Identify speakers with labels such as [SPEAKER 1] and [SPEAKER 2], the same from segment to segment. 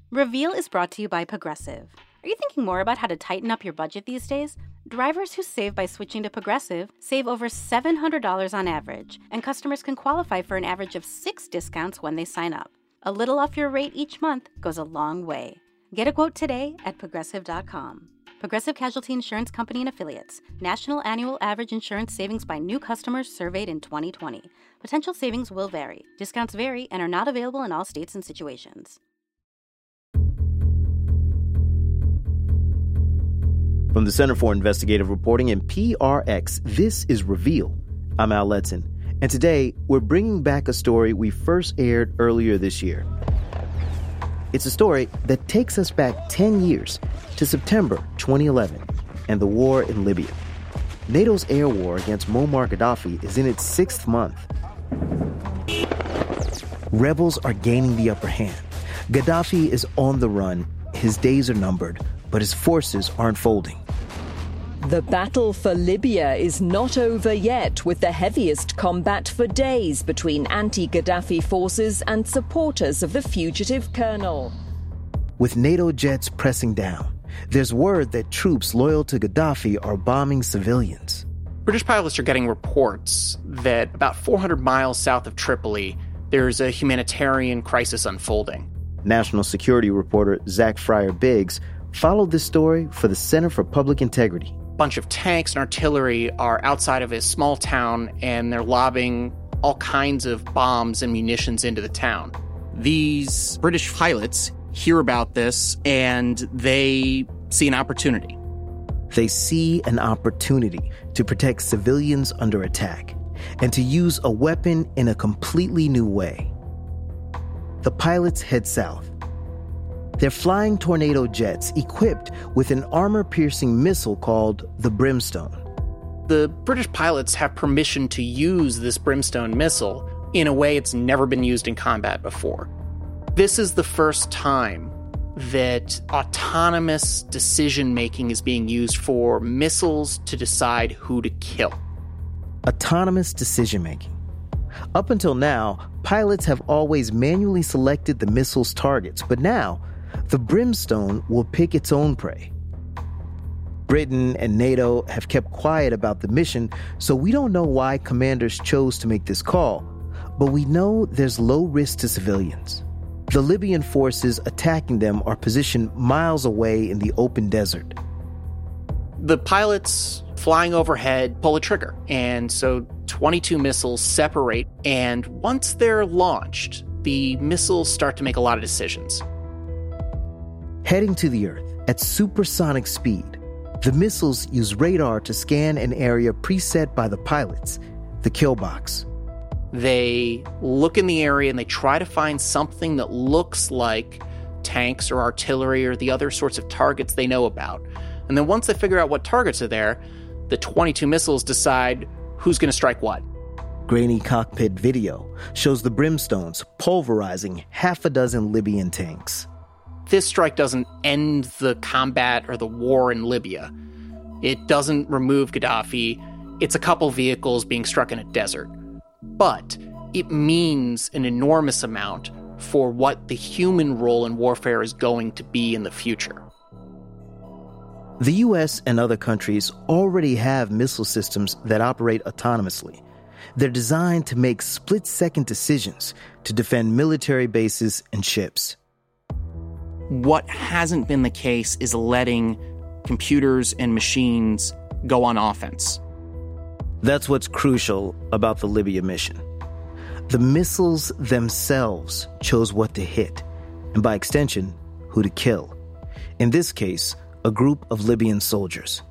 [SPEAKER 1] Reveal is brought to you by Progressive. Are you thinking more about how to tighten up your budget these days? Drivers who save by switching to Progressive save over $700 on average, and customers can qualify for an average of 6 discounts when they sign up. A little off your rate each month goes a long way. Get a quote today at Progressive.com. Progressive Casualty Insurance Company and Affiliates. National annual average insurance savings by new customers surveyed in 2020. Potential savings will vary. Discounts vary and are not available in all states and situations.
[SPEAKER 2] From the Center for Investigative Reporting and PRX, this is Reveal. I'm Al Letson, and today we're bringing back a story we first aired earlier this year. It's a story that takes us back 10 years to September 2011 and the war in Libya. NATO's air war against Muammar Gaddafi is in its 6th month. Rebels are gaining the upper hand. Gaddafi is on the run. His days are numbered, but his forces aren't folding.
[SPEAKER 3] The battle for Libya is not over yet, with the heaviest combat for days between anti-Gaddafi forces and supporters of the fugitive colonel.
[SPEAKER 2] With NATO jets pressing down, there's word that troops loyal to Gaddafi are bombing civilians.
[SPEAKER 4] British pilots are getting reports that about 400 miles south of Tripoli, there's a humanitarian crisis unfolding.
[SPEAKER 2] National security reporter Zach Fryer-Biggs followed this story for the Center for Public Integrity.
[SPEAKER 4] A bunch of tanks and artillery are outside of a small town, and they're lobbing all kinds of bombs and munitions into the town. These British pilots hear about this, and they see an opportunity.
[SPEAKER 2] They see an opportunity to protect civilians under attack and to use a weapon in a completely new way. The pilots head south. They're flying Tornado jets equipped with an armor-piercing missile called the Brimstone.
[SPEAKER 4] The British pilots have permission to use this Brimstone missile in a way it's never been used in combat before. This is the first time that autonomous decision-making is being used for missiles to decide who to kill.
[SPEAKER 2] Autonomous decision-making. Up until now, pilots have always manually selected the missile's targets, but now the Brimstone will pick its own prey. Britain and NATO have kept quiet about the mission, so we don't know why commanders chose to make this call, but we know there's low risk to civilians. The Libyan forces attacking them are positioned miles away in the open desert.
[SPEAKER 4] The pilots flying overhead pull a trigger, and so 22 missiles separate, and once they're launched, the missiles start to make a lot of decisions.
[SPEAKER 2] Heading to the Earth at supersonic speed, the missiles use radar to scan an area preset by the pilots, the kill box.
[SPEAKER 4] They look in the area and they try to find something that looks like tanks or artillery or the other sorts of targets they know about. And then once they figure out what targets are there, the 22 missiles decide who's going to strike what.
[SPEAKER 2] Grainy cockpit video shows the Brimstones pulverizing half a dozen Libyan tanks.
[SPEAKER 4] This strike doesn't end the combat or the war in Libya. It doesn't remove Gaddafi. It's a couple vehicles being struck in a desert. But it means an enormous amount for what the human role in warfare is going to be in the future.
[SPEAKER 2] The U.S. and other countries already have missile systems that operate autonomously. They're designed to make split-second decisions to defend military bases and ships.
[SPEAKER 4] What hasn't been the case is letting computers and machines go on offense.
[SPEAKER 2] That's what's crucial about the Libya mission. The missiles themselves chose what to hit, and by extension, who to kill. In this case, a group of Libyan soldiers.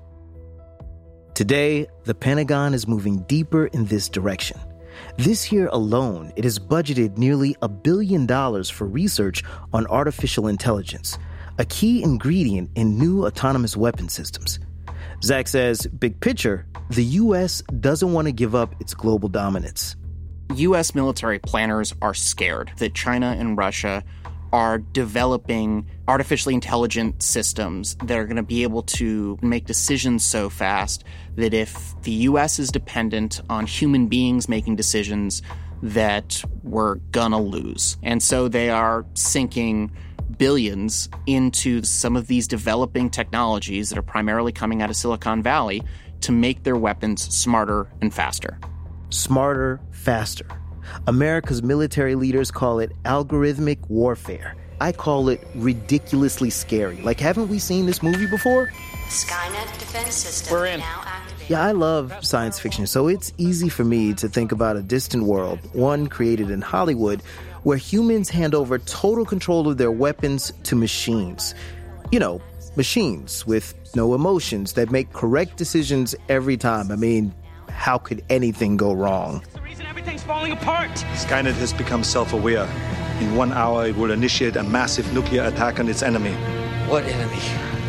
[SPEAKER 2] Today, the Pentagon is moving deeper in this direction. This year alone, it has budgeted nearly $1 billion for research on artificial intelligence, a key ingredient in new autonomous weapon systems. Zach says, big picture, the U.S. doesn't want to give up its global dominance.
[SPEAKER 4] U.S. military planners are scared that China and Russia are developing artificially intelligent systems that are going to be able to make decisions so fast that if the U.S. is dependent on human beings making decisions, that we're gonna lose. And so they are sinking billions into some of these developing technologies that are primarily coming out of Silicon Valley to make their weapons smarter and faster.
[SPEAKER 2] Smarter, faster. America's military leaders call it algorithmic warfare. I call it ridiculously scary. Like, haven't we seen this movie before?
[SPEAKER 5] Skynet defense system
[SPEAKER 4] We're in.
[SPEAKER 5] now activated.
[SPEAKER 2] Yeah, I love science fiction, so it's easy for me to think about a distant world, one created in Hollywood, where humans hand over total control of their weapons to machines. You know, machines with no emotions that make correct decisions every time. I mean, how could anything go wrong?
[SPEAKER 6] That's the reason everything's falling apart.
[SPEAKER 7] Skynet has become self-aware. In 1 hour, it will initiate a massive nuclear attack on its enemy.
[SPEAKER 6] What enemy?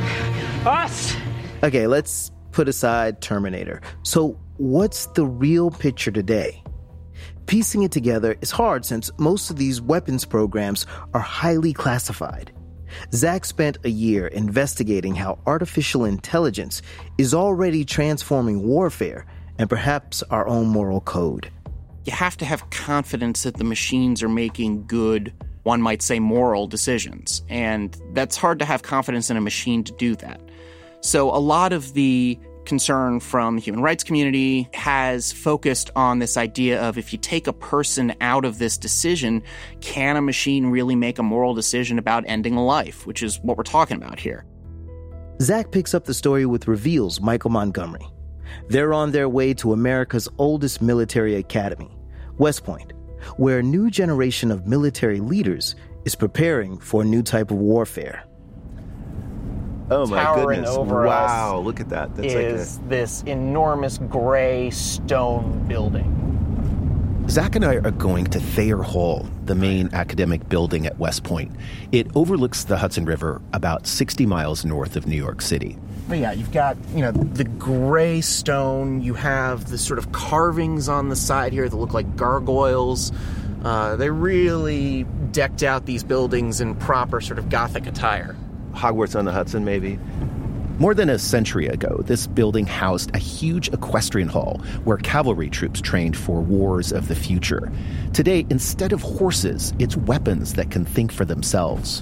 [SPEAKER 6] Us!
[SPEAKER 2] Okay, let's put aside Terminator. So what's the real picture today? Piecing it together is hard since most of these weapons programs are highly classified. Zach spent a year investigating how artificial intelligence is already transforming warfare and perhaps our own moral code.
[SPEAKER 4] You have to have confidence that the machines are making good, one might say, moral decisions. And that's hard to have confidence in a machine to do that. So a lot of the concern from the human rights community has focused on this idea of, if you take a person out of this decision, can a machine really make a moral decision about ending a life, which is what we're talking about here.
[SPEAKER 2] Zach picks up the story with Reveal's Michael Montgomery. They're on their way to America's oldest military academy, West Point, where a new generation of military leaders is preparing for a new type of warfare.
[SPEAKER 8] Oh my
[SPEAKER 4] Towering
[SPEAKER 8] goodness.
[SPEAKER 4] over
[SPEAKER 8] wow,
[SPEAKER 4] us
[SPEAKER 8] look at that. That's
[SPEAKER 4] is this enormous gray stone building.
[SPEAKER 9] Zach and I are going to Thayer Hall, the main academic building at West Point. It overlooks the Hudson River about 60 miles north of New York City.
[SPEAKER 4] But yeah, you've got, the gray stone. You have the sort of carvings on the side here that look like gargoyles. They really decked out these buildings in proper sort of Gothic attire.
[SPEAKER 8] Hogwarts on the Hudson, maybe?
[SPEAKER 9] More than a century ago, this building housed a huge equestrian hall where cavalry troops trained for wars of the future. Today, instead of horses, it's weapons that can think for themselves.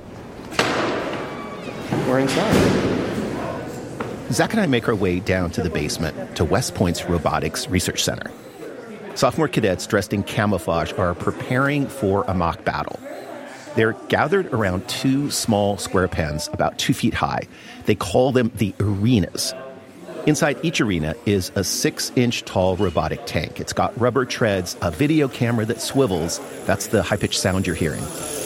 [SPEAKER 4] We're inside.
[SPEAKER 9] Zach and I make our way down to the basement to West Point's Robotics Research Center. Sophomore cadets dressed in camouflage are preparing for a mock battle. They're gathered around two small square pens about 2 feet high. They call them the arenas. Inside each arena is a 6-inch tall robotic tank. It's got rubber treads, a video camera that swivels. That's the high-pitched sound you're hearing.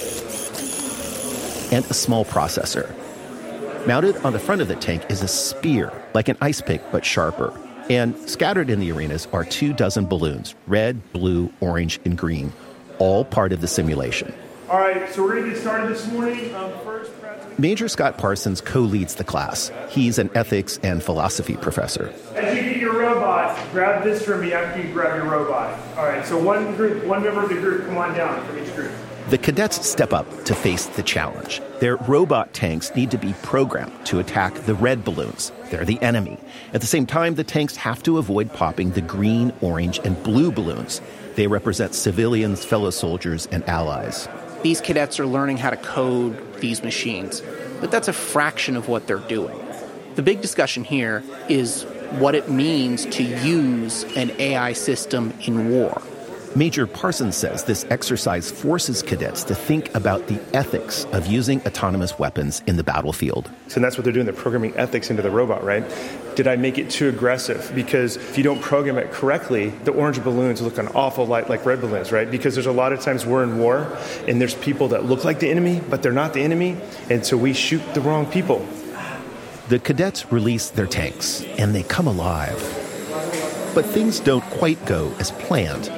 [SPEAKER 9] And a small processor. Mounted on the front of the tank is a spear, like an ice pick, but sharper. And scattered in the arenas are 24 balloons, red, blue, orange, and green, all part of the simulation.
[SPEAKER 10] All right, so we're going to get started this morning.
[SPEAKER 9] Major Scott Parsons co-leads the class. He's an ethics and philosophy professor.
[SPEAKER 10] As you get your robot, grab this from me after you grab your robot. All right, so one member of the group, come on down from each group.
[SPEAKER 9] The cadets step up to face the challenge. Their robot tanks need to be programmed to attack the red balloons. They're the enemy. At the same time, the tanks have to avoid popping the green, orange, and blue balloons. They represent civilians, fellow soldiers, and allies.
[SPEAKER 4] These cadets are learning how to code these machines, but that's a fraction of what they're doing. The big discussion here is what it means to use an AI system in war.
[SPEAKER 9] Major Parsons says this exercise forces cadets to think about the ethics of using autonomous weapons in the battlefield.
[SPEAKER 10] So that's what they're doing. They're programming ethics into the robot, right? Did I make it too aggressive? Because if you don't program it correctly, the orange balloons look an awful lot like red balloons, right? Because there's a lot of times we're in war, and there's people that look like the enemy, but they're not the enemy, and so we shoot the wrong people.
[SPEAKER 9] The cadets release their tanks, and they come alive. But things don't quite go as planned.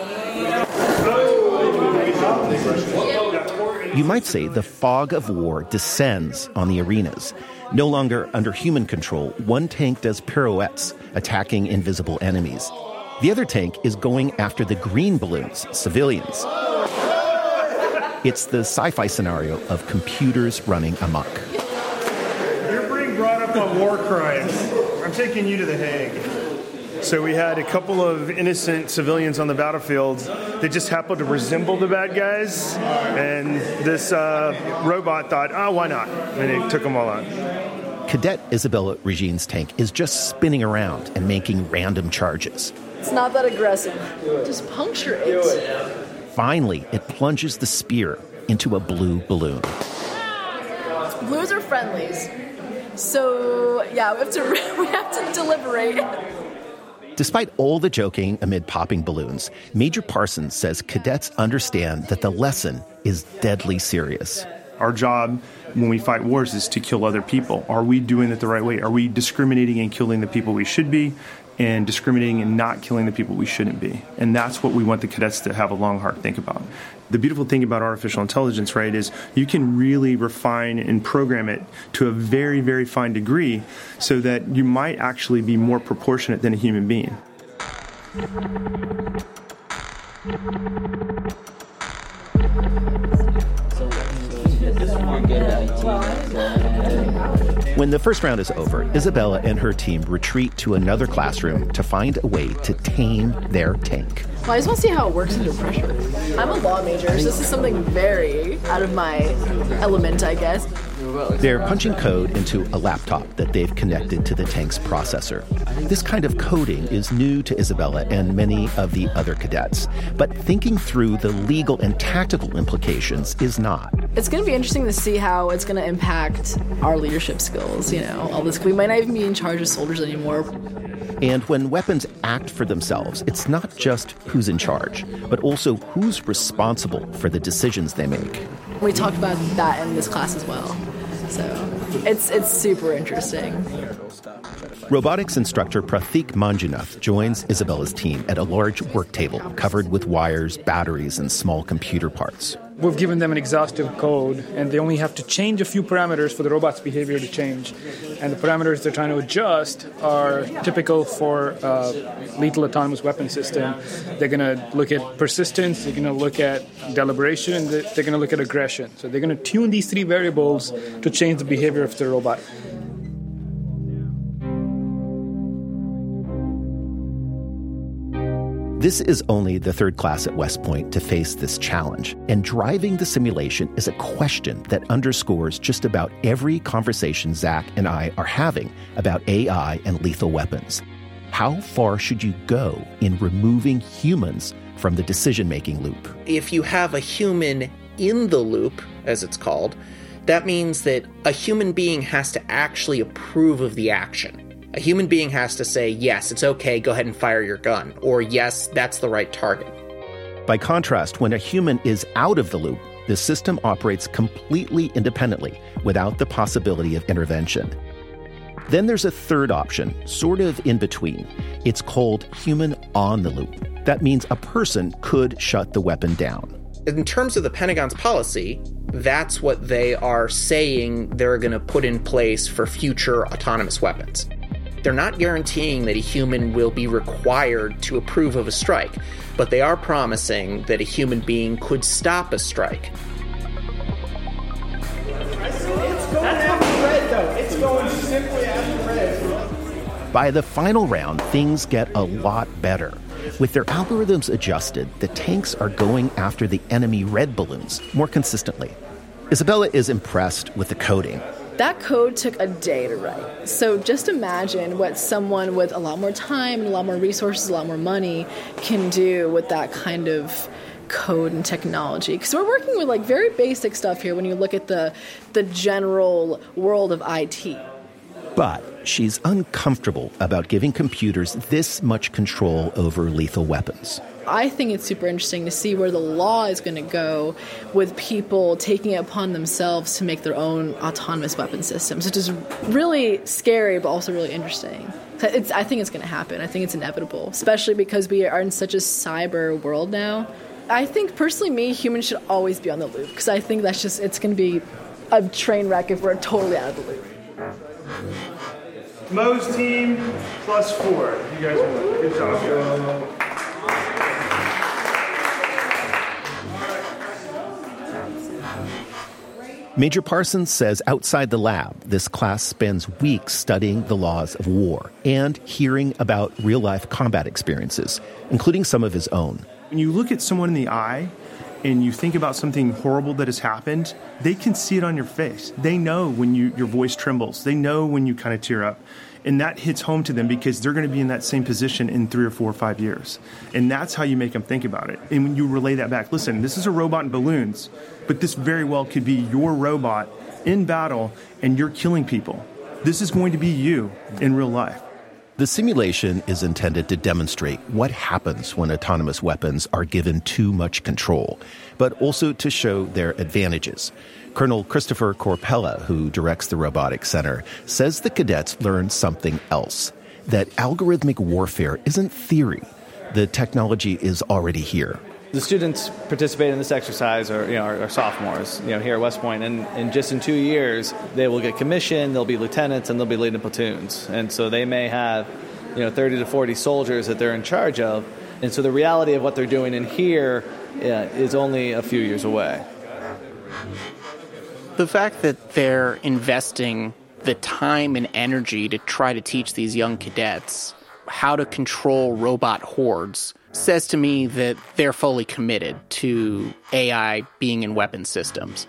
[SPEAKER 9] You might say the fog of war descends on the arenas. No longer under human control, one tank does pirouettes, attacking invisible enemies. The other tank is going after the green balloons, civilians. It's the sci-fi scenario of computers running amok.
[SPEAKER 10] You're being brought up on war crimes. I'm taking you to The Hague. So we had a couple of innocent civilians on the battlefield. They just happened to resemble the bad guys, and this robot thought, why not? And it took them all out.
[SPEAKER 9] Cadet Isabella Regine's tank is just spinning around and making random charges.
[SPEAKER 11] It's not that aggressive. Just puncture it.
[SPEAKER 9] Finally, it plunges the spear into a blue balloon.
[SPEAKER 11] Blues are friendlies. So, yeah, we have to deliberate.
[SPEAKER 9] Despite all the joking amid popping balloons, Major Parsons says cadets understand that the lesson is deadly serious.
[SPEAKER 10] Our job when we fight wars is to kill other people. Are we doing it the right way? Are we discriminating and killing the people we should be, and discriminating and not killing the people we shouldn't be? And that's what we want the cadets to have a long, hard think about. The beautiful thing about artificial intelligence, right, is you can really refine and program it to a very, very fine degree so that you might actually be more proportionate than a human being.
[SPEAKER 9] When the first round is over, Isabella and her team retreat to another classroom to find a way to tame their tank.
[SPEAKER 11] Well, I just want to see how it works under pressure. I'm a law major, so this is something very out of my element, I guess.
[SPEAKER 9] They're punching code into a laptop that they've connected to the tank's processor. This kind of coding is new to Isabella and many of the other cadets, but thinking through the legal and tactical implications is not.
[SPEAKER 11] It's going to be interesting to see how it's going to impact our leadership skills, all this. We might not even be in charge of soldiers anymore.
[SPEAKER 9] And when weapons act for themselves, it's not just who's in charge, but also who's responsible for the decisions they make.
[SPEAKER 11] We talked about that in this class as well. So it's super interesting.
[SPEAKER 9] Robotics instructor Pratik Manjunath joins Isabella's team at a large work table covered with wires, batteries, and small computer parts.
[SPEAKER 12] We've given them an exhaustive code, and they only have to change a few parameters for the robot's behavior to change. And the parameters they're trying to adjust are typical for lethal autonomous weapon system. They're going to look at persistence, they're going to look at deliberation, and they're going to look at aggression. So they're going to tune these three variables to change the behavior of the robot.
[SPEAKER 9] This is only the third class at West Point to face this challenge, and driving the simulation is a question that underscores just about every conversation Zach and I are having about AI and lethal weapons. How far should you go in removing humans from the decision-making loop?
[SPEAKER 4] If you have a human in the loop, as it's called, that means that a human being has to actually approve of the action. A human being has to say, yes, it's okay, go ahead and fire your gun, or yes, that's the right target.
[SPEAKER 9] By contrast, when a human is out of the loop, the system operates completely independently without the possibility of intervention. Then there's a third option, sort of in between. It's called human on the loop. That means a person could shut the weapon down.
[SPEAKER 4] In terms of the Pentagon's policy, that's what they are saying they're going to put in place for future autonomous weapons. They're not guaranteeing that a human will be required to approve of a strike, but they are promising that a human being could stop a strike.
[SPEAKER 13] It's going after red, though. It's going simply after red.
[SPEAKER 9] By the final round, things get a lot better. With their algorithms adjusted, the tanks are going after the enemy red balloons more consistently. Isabella is impressed with the coding.
[SPEAKER 11] That code took a day to write. So just imagine what someone with a lot more time and a lot more resources, a lot more money can do with that kind of code and technology. Because we're working with very basic stuff here when you look at the general world of IT.
[SPEAKER 9] But she's uncomfortable about giving computers this much control over lethal weapons.
[SPEAKER 11] I think it's super interesting to see where the law is going to go with people taking it upon themselves to make their own autonomous weapon systems, which is really scary but also really interesting. I think it's going to happen. I think it's inevitable, especially because we are in such a cyber world now. I think, personally, humans should always be on the loop, because I think it's going to be a train wreck if we're totally out of the loop.
[SPEAKER 10] Mo's team +4. You guys won. Good job.
[SPEAKER 9] Major Parsons says outside the lab, this class spends weeks studying the laws of war and hearing about real-life combat experiences, including some of his own.
[SPEAKER 10] When you look at someone in the eye and you think about something horrible that has happened, they can see it on your face. They know when your voice trembles. They know when you kind of tear up. And that hits home to them because they're going to be in that same position in 3 or 4 or 5 years. And that's how you make them think about it. And when you relay that back, listen, this is a robot in balloons, but this very well could be your robot in battle and you're killing people. This is going to be you in real life.
[SPEAKER 9] The simulation is intended to demonstrate what happens when autonomous weapons are given too much control, but also to show their advantages. Colonel Christopher Corpella, who directs the Robotics Center, says the cadets learned something else, that algorithmic warfare isn't theory. The technology is already here.
[SPEAKER 14] The students participating in this exercise are sophomores, here at West Point, and just in 2 years they will get commissioned, they'll be lieutenants, and they'll be leading platoons. And so they may have 30 to 40 soldiers that they're in charge of. And so the reality of what they're doing in here is only a few years away.
[SPEAKER 4] The fact that they're investing the time and energy to try to teach these young cadets how to control robot hordes says to me that they're fully committed to AI being in weapon systems.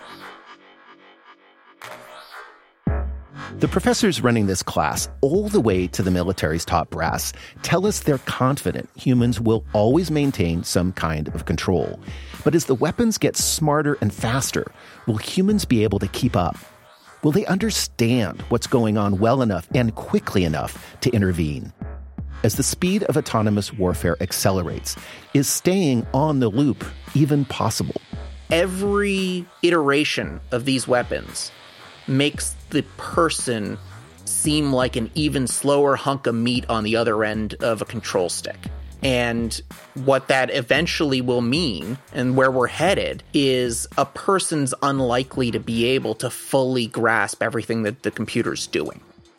[SPEAKER 9] The professors running this class, all the way to the military's top brass, tell us they're confident humans will always maintain some kind of control. But as the weapons get smarter and faster, will humans be able to keep up? Will they understand what's going on well enough and quickly enough to intervene? As the speed of autonomous warfare accelerates, is staying on the loop even possible?
[SPEAKER 4] Every iteration of these weapons makes the person seem like an even slower hunk of meat on the other end of a control stick. And what that eventually will mean, and where we're headed, is a person's unlikely to be able to fully grasp everything that the computer's doing.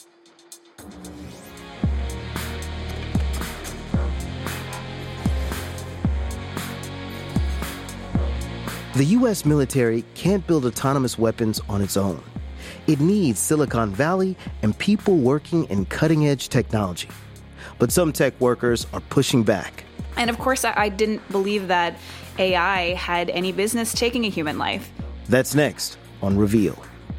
[SPEAKER 2] The U.S. military can't build autonomous weapons on its own. It needs Silicon Valley and people working in cutting-edge technology. But some tech workers are pushing back.
[SPEAKER 15] And of course, I didn't believe that AI had any business taking a human life.
[SPEAKER 2] That's next on Reveal.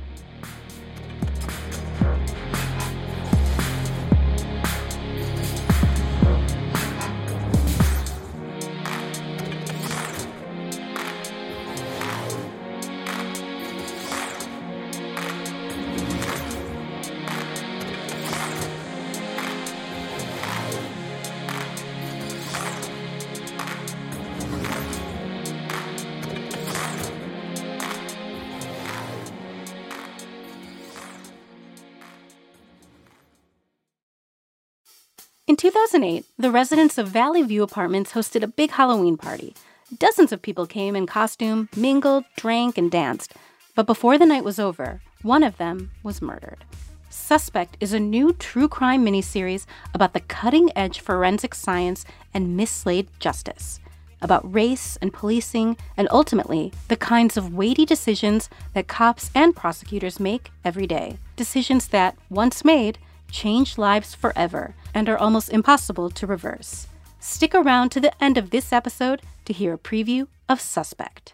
[SPEAKER 1] In 2008, the residents of Valley View Apartments hosted a big Halloween party. Dozens of people came in costume, mingled, drank, and danced. But before the night was over, one of them was murdered. Suspect is a new true crime miniseries about the cutting-edge forensic science and mislaid justice, about race and policing, and ultimately, the kinds of weighty decisions that cops and prosecutors make every day. Decisions that, once made, change lives forever and are almost impossible to reverse. Stick around to the end of this episode to hear a preview of Suspect.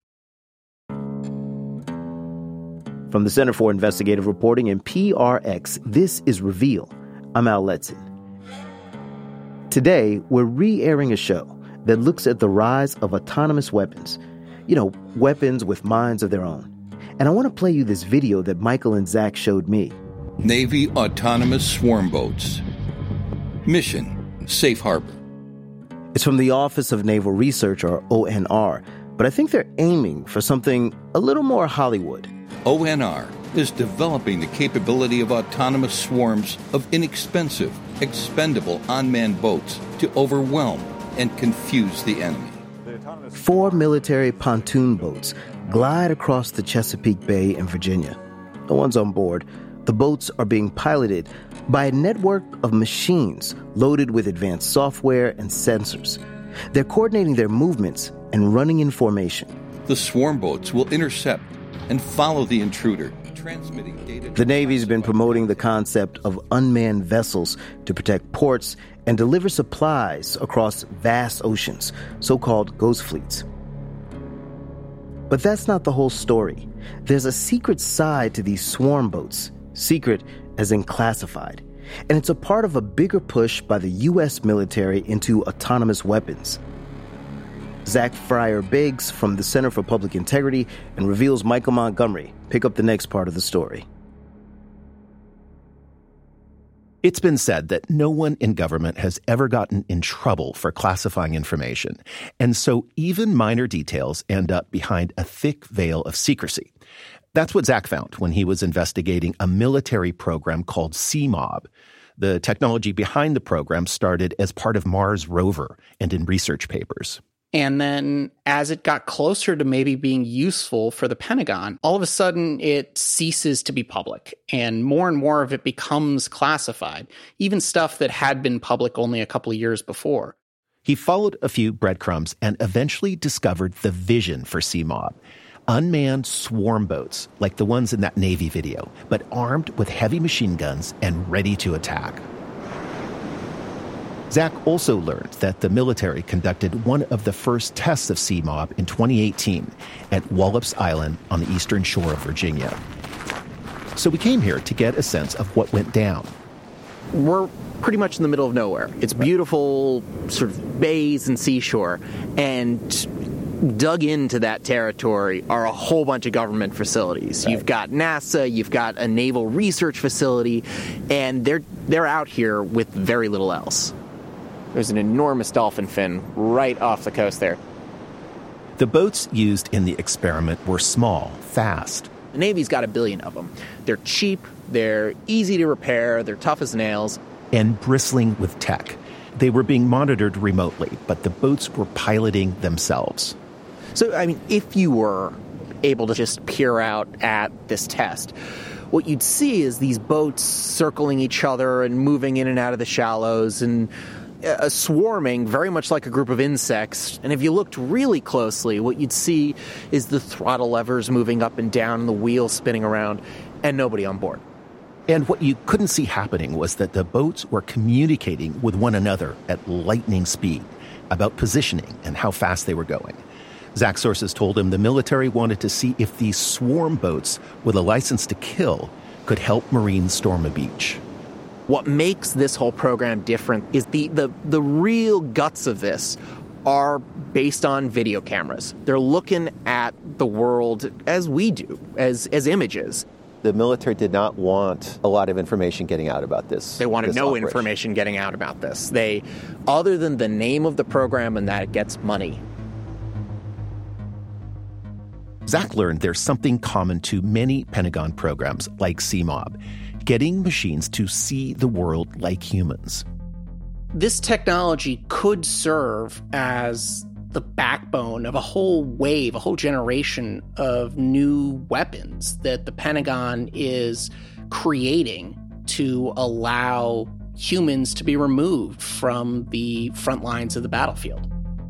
[SPEAKER 2] From the Center for Investigative Reporting and PRX, this is Reveal. I'm Al Letson. Today, we're re-airing a show that looks at the rise of autonomous weapons. Weapons with minds of their own. And I want to play you this video that Michael and Zach showed me.
[SPEAKER 16] Navy Autonomous Swarm Boats. Mission, Safe Harbor.
[SPEAKER 2] It's from the Office of Naval Research, or ONR, but I think they're aiming for something a little more Hollywood.
[SPEAKER 16] ONR is developing the capability of autonomous swarms of inexpensive, expendable unmanned boats to overwhelm and confuse the enemy.
[SPEAKER 2] 4 military pontoon boats glide across the Chesapeake Bay in Virginia. The ones on board, the boats are being piloted by a network of machines loaded with advanced software and sensors. They're coordinating their movements and running in formation.
[SPEAKER 16] The swarm boats will intercept and follow the intruder, transmitting data.
[SPEAKER 2] The Navy's been promoting the concept of unmanned vessels to protect ports and deliver supplies across vast oceans, so-called ghost fleets. But that's not the whole story. There's a secret side to these swarm boats, secret as in classified. And it's a part of a bigger push by the U.S. military into autonomous weapons. Zach Fryer-Biggs from the Center for Public Integrity and Reveal's Michael Montgomery pick up the next part of the story.
[SPEAKER 9] It's been said that no one in government has ever gotten in trouble for classifying information, and so even minor details end up behind a thick veil of secrecy. That's what Zach found when he was investigating a military program called CMOB. The technology behind the program started as part of Mars rover and in research papers.
[SPEAKER 4] And then as it got closer to maybe being useful for the Pentagon, all of a sudden it ceases to be public and more of it becomes classified, even stuff that had been public only a couple of years before.
[SPEAKER 9] He followed a few breadcrumbs and eventually discovered the vision for CMOB. Unmanned swarm boats, like the ones in that Navy video, but armed with heavy machine guns and ready to attack. Zach also learned that the military conducted one of the first tests of CMOB in 2018 at Wallops Island on the eastern shore of Virginia. So we came here to get a sense of what went down.
[SPEAKER 17] We're pretty much in the middle of nowhere. It's beautiful sort of bays and seashore, and dug into that territory are a whole bunch of government facilities. Right. You've got NASA, you've got a naval research facility, and they're out here with very little else. There's an enormous dolphin fin right off the coast there.
[SPEAKER 9] The boats used in the experiment were small, fast.
[SPEAKER 17] The Navy's got 1 billion of them. They're cheap, they're easy to repair, they're tough as nails.
[SPEAKER 9] And bristling with tech. They were being monitored remotely, but the boats were piloting themselves.
[SPEAKER 17] So, I mean, if you were able to just peer out at this test, what you'd see is these boats circling each other and moving in and out of the shallows and swarming very much like a group of insects. And if you looked really closely, what you'd see is the throttle levers moving up and down and the wheels spinning around and nobody on board.
[SPEAKER 9] And what you couldn't see happening was that the boats were communicating with one another at lightning speed about positioning and how fast they were going. Zach's sources told him the military wanted to see if these swarm boats with a license to kill could help Marines storm a beach.
[SPEAKER 17] What makes this whole program different is the real guts of this are based on video cameras. They're looking at the world as we do, as images.
[SPEAKER 8] The military did not want a lot of information getting out about this.
[SPEAKER 17] They wanted no information getting out about this. Other than the name of the program and that it gets money.
[SPEAKER 9] Zach learned there's something common to many Pentagon programs like CMOB, getting machines to see the world like humans.
[SPEAKER 4] This technology could serve as the backbone of a whole wave, a whole generation of new weapons that the Pentagon is creating to allow humans to be removed from the front lines of the battlefield.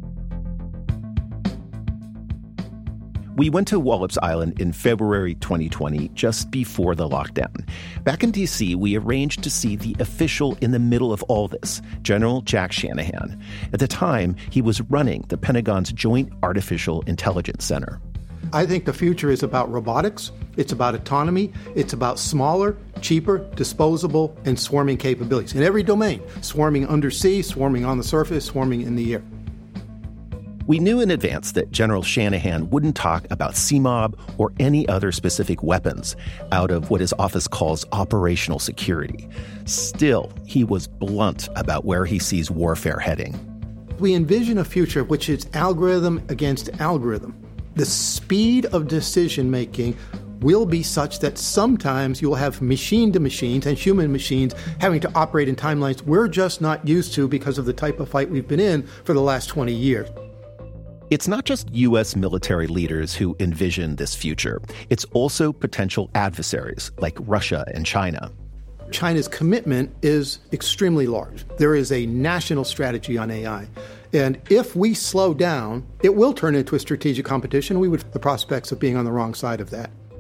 [SPEAKER 9] We went to Wallops Island in February 2020, just before the lockdown. Back in D.C., we arranged to see the official in the middle of all this, General Jack Shanahan. At the time, he was running the Pentagon's Joint Artificial Intelligence Center.
[SPEAKER 18] I think the future is about robotics, it's about autonomy, it's about smaller, cheaper, disposable, and swarming capabilities in every domain. Swarming undersea, swarming on the surface, swarming in the air.
[SPEAKER 9] We knew in advance that General Shanahan wouldn't talk about CMOB or any other specific weapons out of what his office calls operational security. Still, he was blunt about where he sees warfare heading.
[SPEAKER 18] We envision a future which is algorithm against algorithm. The speed of decision-making will be such that sometimes you'll have machine-to-machines and human machines having to operate in timelines we're just not used to because of the type of fight we've been in for the last 20 years.
[SPEAKER 9] It's not just U.S. military leaders who envision this future. It's also potential adversaries like Russia and China.
[SPEAKER 18] China's commitment is extremely large. There is a national strategy on AI. And if we slow down, it will turn into a strategic competition. We would have the prospects of being on the wrong side of that.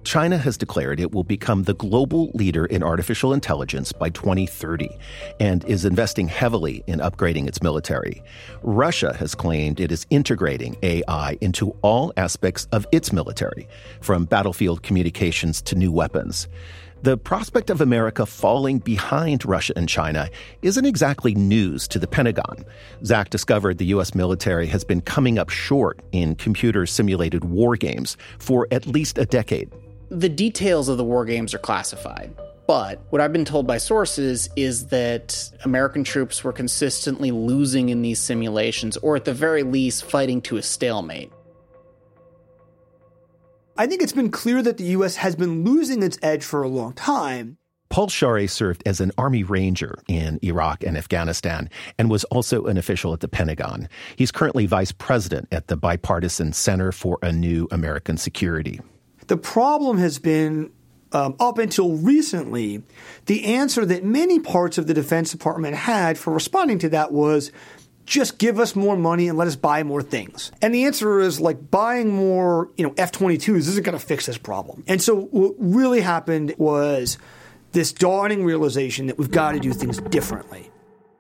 [SPEAKER 9] China has declared it will become the global leader in artificial intelligence by 2030 and is investing heavily in upgrading its military. Russia has claimed it is integrating AI into all aspects of its military, from battlefield communications to new weapons. The prospect of America falling behind Russia and China isn't exactly news to the Pentagon. Zach discovered the U.S. military has been coming up short in computer-simulated war games for at least a decade.
[SPEAKER 4] The details of the war games are classified, but what I've been told by sources is that American troops were consistently losing in these simulations, or at the very least fighting to a stalemate.
[SPEAKER 19] I think it's been clear that the U.S. has been losing its edge for a long time.
[SPEAKER 9] Paul Charest served as an Army Ranger in Iraq and Afghanistan and was also an official at the Pentagon. He's currently vice president at the Bipartisan Center for a New American Security.
[SPEAKER 19] The problem has been, up until recently, the answer that many parts of the Defense Department had for responding to that was, just give us more money and let us buy more things. And the answer is, like, buying more, F-22s isn't going to fix this problem. And so what really happened was this dawning realization that we've got to do things differently.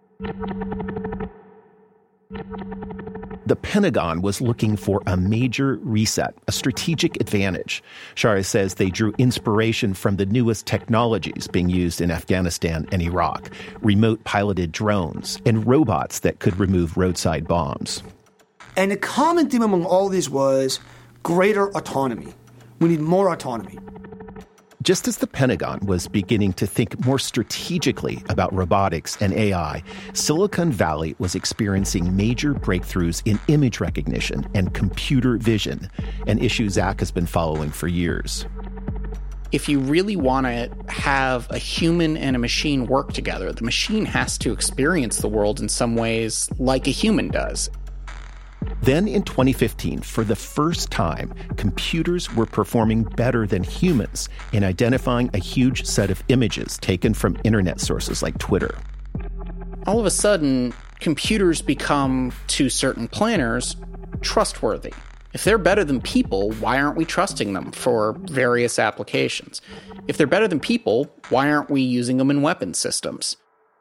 [SPEAKER 9] The Pentagon was looking for a major reset, a strategic advantage. Charest says they drew inspiration from the newest technologies being used in Afghanistan and Iraq, remote piloted drones and robots that could remove roadside bombs.
[SPEAKER 19] And the common theme among all these was greater autonomy. We need more autonomy.
[SPEAKER 9] Just as the Pentagon was beginning to think more strategically about robotics and AI, Silicon Valley was experiencing major breakthroughs in image recognition and computer vision, an issue Zach has been following for years.
[SPEAKER 4] If you really want to have a human and a machine work together, the machine has to experience the world in some ways like a human does.
[SPEAKER 9] Then in 2015, for the first time, computers were performing better than humans in identifying a huge set of images taken from internet sources like Twitter.
[SPEAKER 4] All of a sudden, computers become, to certain planners, trustworthy. If they're better than people, why aren't we trusting them for various applications? If they're better than people, why aren't we using them in weapon systems?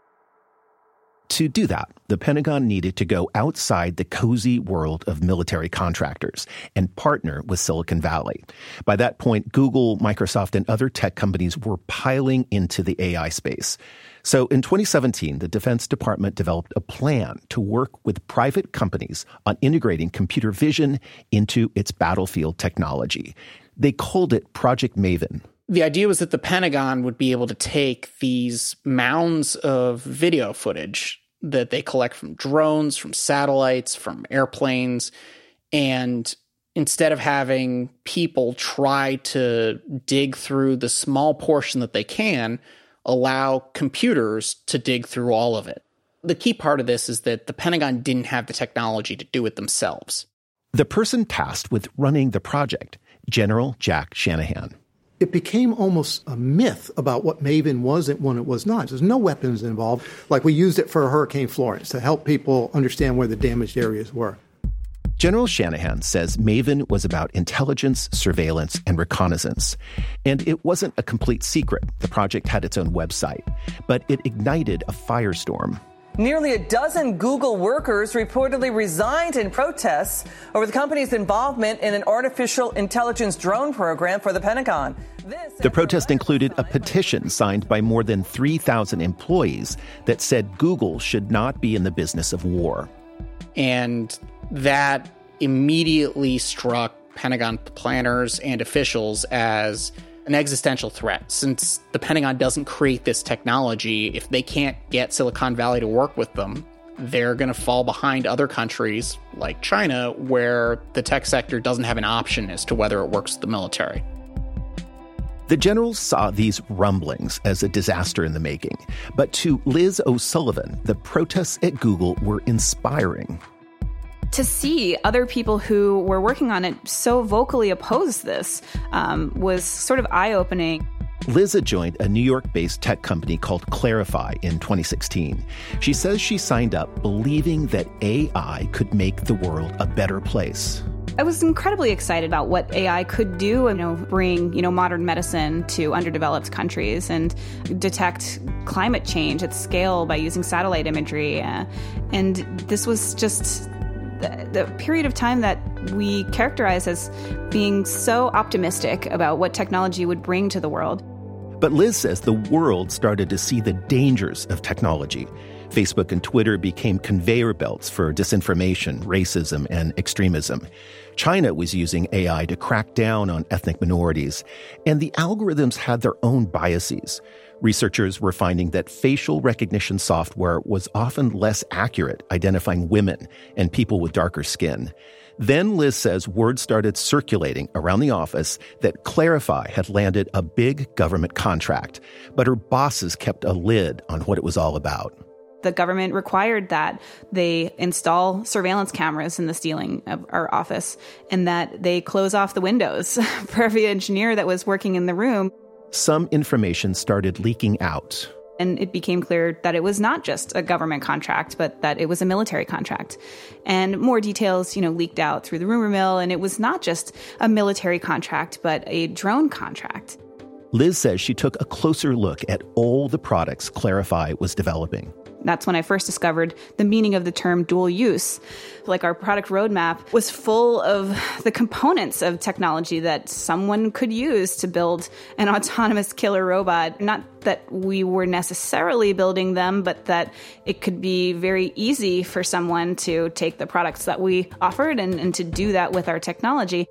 [SPEAKER 9] To do that, the Pentagon needed to go outside the cozy world of military contractors and partner with Silicon Valley. By that point, Google, Microsoft, and other tech companies were piling into the AI space. So in 2017, the Defense Department developed a plan to work with private companies on integrating computer vision into its battlefield technology. They called it Project Maven.
[SPEAKER 4] The idea was that the Pentagon would be able to take these mounds of video footage that they collect from drones, from satellites, from airplanes, and instead of having people try to dig through the small portion that they can, allow computers to dig through all of it. The key part of this is that the Pentagon didn't have the technology to do it themselves.
[SPEAKER 9] The person tasked with running the project, General Jack Shanahan.
[SPEAKER 18] It became almost a myth about what Maven was and when it was not. There's no weapons involved. Like, we used it for Hurricane Florence to help people understand where the damaged areas were.
[SPEAKER 9] General Shanahan says Maven was about intelligence, surveillance, and reconnaissance. And it wasn't a complete secret. The project had its own website. But it ignited a firestorm.
[SPEAKER 20] Nearly a dozen Google workers reportedly resigned in protests over the company's involvement in an artificial intelligence drone program for the Pentagon.
[SPEAKER 9] The protest included a petition signed by more than 3,000 employees that said Google should not be in the business of war.
[SPEAKER 4] And that immediately struck Pentagon planners and officials as an existential threat. Since the Pentagon doesn't create this technology, if they can't get Silicon Valley to work with them, they're going to fall behind other countries like China, where the tech sector doesn't have an option as to whether it works with the military.
[SPEAKER 9] The generals saw these rumblings as a disaster in the making. But to Liz O'Sullivan, the protests at Google were inspiring.
[SPEAKER 15] To see other people who were working on it so vocally oppose this was sort of eye-opening.
[SPEAKER 9] Liz joined a New York-based tech company called Clarify in 2016. She says she signed up believing that AI could make the world a better place.
[SPEAKER 15] I was incredibly excited about what AI could do, bring, modern medicine to underdeveloped countries and detect climate change at scale by using satellite imagery. And this was just the period of time that we characterize as being so optimistic about what technology would bring to the world.
[SPEAKER 9] But Liz says the world started to see the dangers of technology. Facebook and Twitter became conveyor belts for disinformation, racism, and extremism. China was using AI to crack down on ethnic minorities, and the algorithms had their own biases. Researchers were finding that facial recognition software was often less accurate, identifying women and people with darker skin. Then Liz says word started circulating around the office that Clarify had landed a big government contract, but her bosses kept a lid on what it was all about.
[SPEAKER 15] The government required that they install surveillance cameras in the ceiling of our office and that they close off the windows for every engineer that was working in the room.
[SPEAKER 9] Some information started leaking out.
[SPEAKER 15] And it became clear that it was not just a government contract, but that it was a military contract. And more details, leaked out through the rumor mill. And it was not just a military contract, but a drone contract.
[SPEAKER 9] Liz says she took a closer look at all the products Clarify was developing.
[SPEAKER 15] That's when I first discovered the meaning of the term dual use. Like, our product roadmap was full of the components of technology that someone could use to build an autonomous killer robot. Not that we were necessarily building them, but that it could be very easy for someone to take the products that we offered and to do that with our technology.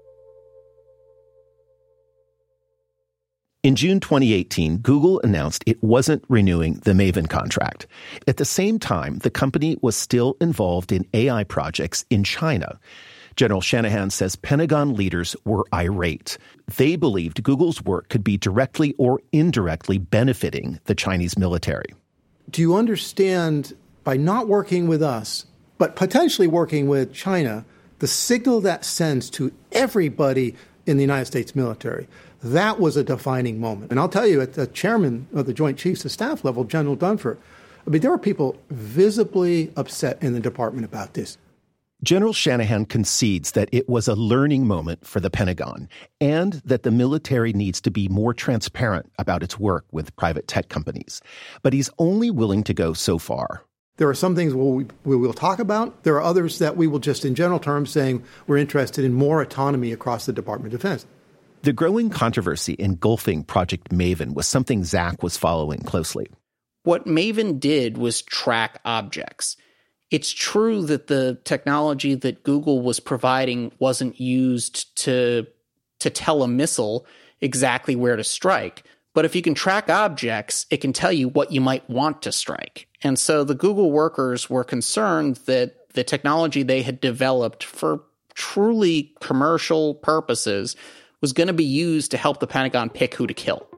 [SPEAKER 9] In June 2018, Google announced it wasn't renewing the Maven contract. At the same time, the company was still involved in AI projects in China. General Shanahan says Pentagon leaders were irate. They believed Google's work could be directly or indirectly benefiting the Chinese military.
[SPEAKER 18] Do you understand, by not working with us, but potentially working with China, the signal that sends to everybody in the United States military? That was a defining moment. And I'll tell you, at the chairman of the Joint Chiefs of Staff level, General Dunford, there were people visibly upset in the department about this.
[SPEAKER 9] General Shanahan concedes that it was a learning moment for the Pentagon and that the military needs to be more transparent about its work with private tech companies. But he's only willing to go so far.
[SPEAKER 18] There are some things we will talk about. There are others that we will just, in general terms, saying we're interested in more autonomy across the Department of Defense.
[SPEAKER 9] The growing controversy engulfing Project Maven was something Zach was following closely.
[SPEAKER 4] What Maven did was track objects. It's true that the technology that Google was providing wasn't used to tell a missile exactly where to strike. But if you can track objects, it can tell you what you might want to strike. And so the Google workers were concerned that the technology they had developed for truly commercial purposes was going to be used to help the Pentagon pick who to kill.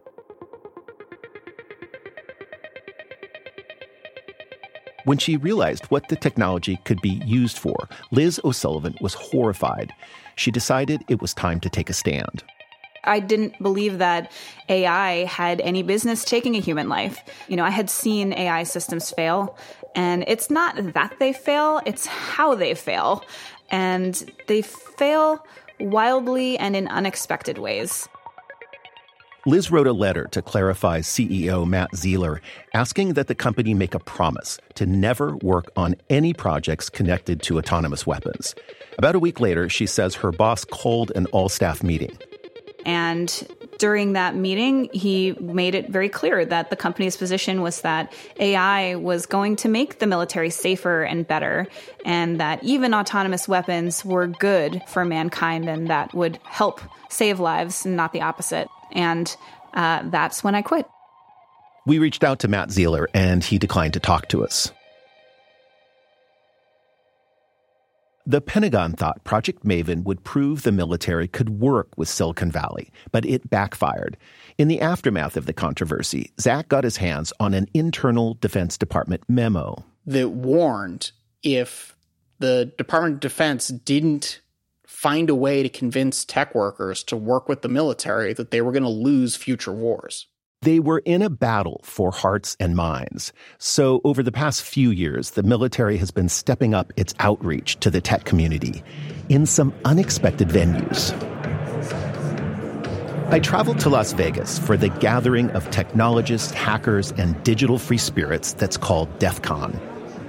[SPEAKER 9] When she realized what the technology could be used for, Liz O'Sullivan was horrified. She decided it was time to take a stand.
[SPEAKER 15] I didn't believe that AI had any business taking a human life. I had seen AI systems fail, and it's not that they fail, it's how they fail. And they fail wildly and in unexpected ways.
[SPEAKER 9] Liz wrote a letter to Clarify's CEO, Matt Zeiler, asking that the company make a promise to never work on any projects connected to autonomous weapons. About a week later, she says her boss called an all-staff meeting.
[SPEAKER 15] And during that meeting, he made it very clear that the company's position was that AI was going to make the military safer and better, and that even autonomous weapons were good for mankind and that would help save lives, not the opposite. And that's when I quit.
[SPEAKER 9] We reached out to Matt Zeiler, and he declined to talk to us. The Pentagon thought Project Maven would prove the military could work with Silicon Valley, but it backfired. In the aftermath of the controversy, Zach got his hands on an internal Defense Department memo
[SPEAKER 4] that warned if the Department of Defense didn't find a way to convince tech workers to work with the military, that they were going to lose future wars.
[SPEAKER 9] They were in a battle for hearts and minds. So over the past few years, the military has been stepping up its outreach to the tech community in some unexpected venues. I traveled to Las Vegas for the gathering of technologists, hackers, and digital free spirits that's called DEF CON.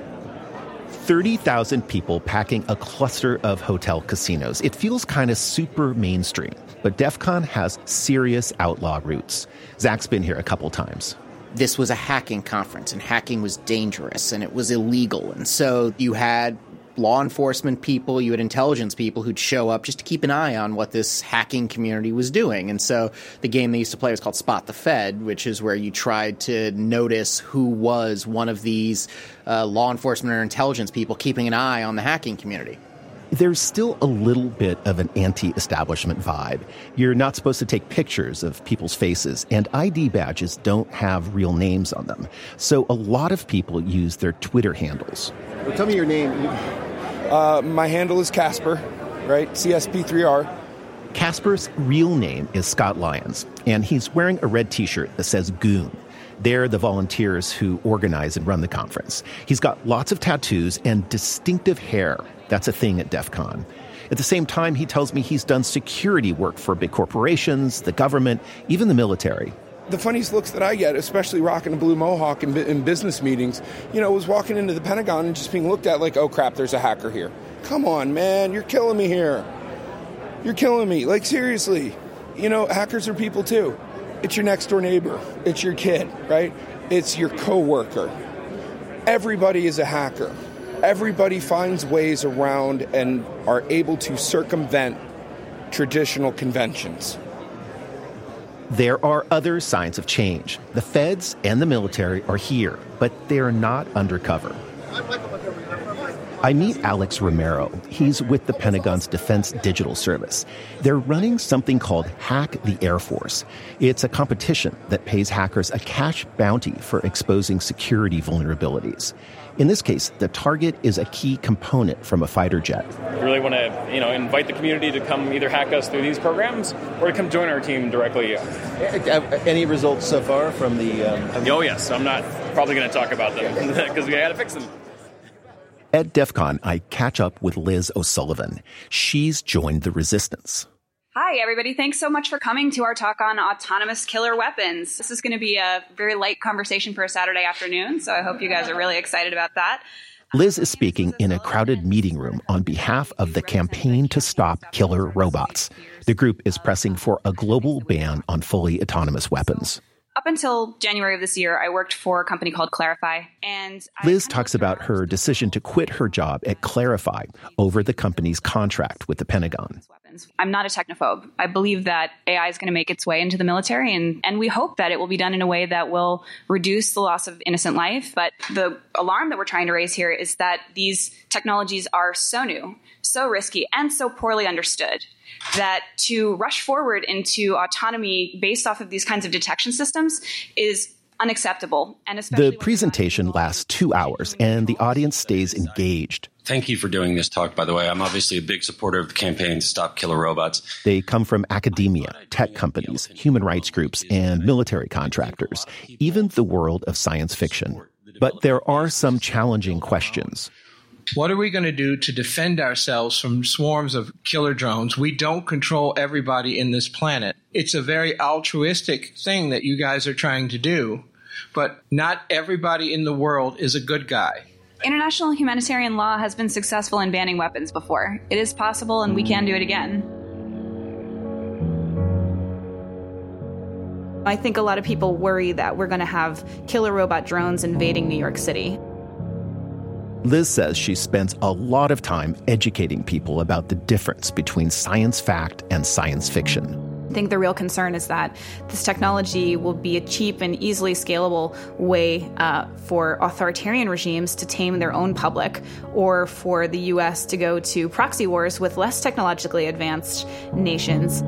[SPEAKER 9] 30,000 people packing a cluster of hotel casinos. It feels kind of super mainstream, but DEF CON has serious outlaw roots. Zach's been here a couple times.
[SPEAKER 4] This was a hacking conference, and hacking was dangerous, and it was illegal. And so you had law enforcement people, you had intelligence people who'd show up just to keep an eye on what this hacking community was doing. And so the game they used to play was called Spot the Fed, which is where you tried to notice who was one of these law enforcement or intelligence people keeping an eye on the hacking community.
[SPEAKER 9] There's still a little bit of an anti-establishment vibe. You're not supposed to take pictures of people's faces, and ID badges don't have real names on them. So a lot of people use their Twitter handles.
[SPEAKER 21] Well, tell me your name.
[SPEAKER 22] My handle is Casper, right? CSP3R.
[SPEAKER 9] Casper's real name is Scott Lyons, and he's wearing a red T-shirt that says Goon. They're the volunteers who organize and run the conference. He's got lots of tattoos and distinctive hair. That's a thing at DEF CON. At the same time, he tells me he's done security work for big corporations, the government, even the military.
[SPEAKER 22] The funniest looks that I get, especially rocking a blue mohawk in business meetings, was walking into the Pentagon and just being looked at like, oh crap, there's a hacker here. Come on, man, you're killing me here. You're killing me. Like, seriously. Hackers are people too. It's your next door neighbor. It's your kid, right? It's your coworker. Everybody is a hacker. Everybody finds ways around and are able to circumvent traditional conventions.
[SPEAKER 9] There are other signs of change. The feds and the military are here, but they're not undercover. I meet Alex Romero. He's with the Pentagon's Defense Digital Service. They're running something called Hack the Air Force. It's a competition that pays hackers a cash bounty for exposing security vulnerabilities. In this case, the target is a key component from a fighter jet.
[SPEAKER 23] We really want to, invite the community to come either hack us through these programs or to come join our team directly.
[SPEAKER 21] Any results so far from the...
[SPEAKER 23] Oh, yes. I'm not probably going to talk about them because we got to fix them.
[SPEAKER 9] At DEF CON, I catch up with Liz O'Sullivan. She's joined the resistance.
[SPEAKER 15] Hi, everybody. Thanks so much for coming to our talk on autonomous killer weapons. This is going to be a very light conversation for a Saturday afternoon, so I hope you guys are really excited about that.
[SPEAKER 9] Liz is speaking in a crowded meeting room on behalf of the Campaign to Stop Killer Robots. The group is pressing for a global ban on fully autonomous weapons.
[SPEAKER 15] Up until January of this year, I worked for a company called Clarify. And
[SPEAKER 9] Liz talks about her decision to quit her job at Clarify over the company's contract with the Pentagon.
[SPEAKER 15] I'm not a technophobe. I believe that AI is going to make its way into the military, and we hope that it will be done in a way that will reduce the loss of innocent life. But the alarm that we're trying to raise here is that these technologies are so new, so risky, and so poorly understood that to rush forward into autonomy based off of these kinds of detection systems is unacceptable. And especially
[SPEAKER 9] the presentation lasts 2 hours, and the audience stays engaged.
[SPEAKER 24] Thank you for doing this talk, by the way. I'm obviously a big supporter of the campaign to stop killer robots.
[SPEAKER 9] They come from academia, tech companies, human rights groups, and military contractors, even the world of science fiction. But there are some challenging questions.
[SPEAKER 25] What are we going to do to defend ourselves from swarms of killer drones? We don't control everybody in this planet. It's a very altruistic thing that you guys are trying to do, but not everybody in the world is a good guy.
[SPEAKER 15] International humanitarian law has been successful in banning weapons before. It is possible, and we can do it again. I think a lot of people worry that we're going to have killer robot drones invading New York City.
[SPEAKER 9] Liz says she spends a lot of time educating people about the difference between science fact and science fiction.
[SPEAKER 15] I think the real concern is that this technology will be a cheap and easily scalable way for authoritarian regimes to tame their own public, or for the U.S. to go to proxy wars with less technologically advanced nations.